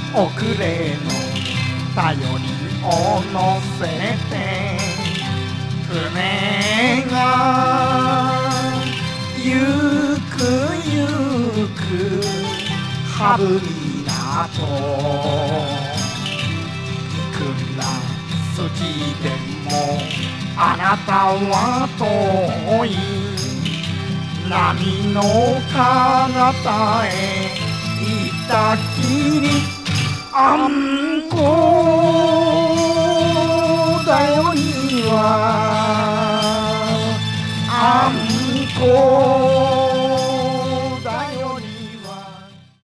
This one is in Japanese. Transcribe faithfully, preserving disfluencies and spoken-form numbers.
遅れの頼りを乗せて船がゆくゆく羽振港いくら好きでもあなたは遠い波の彼方へ行ったきりあんこ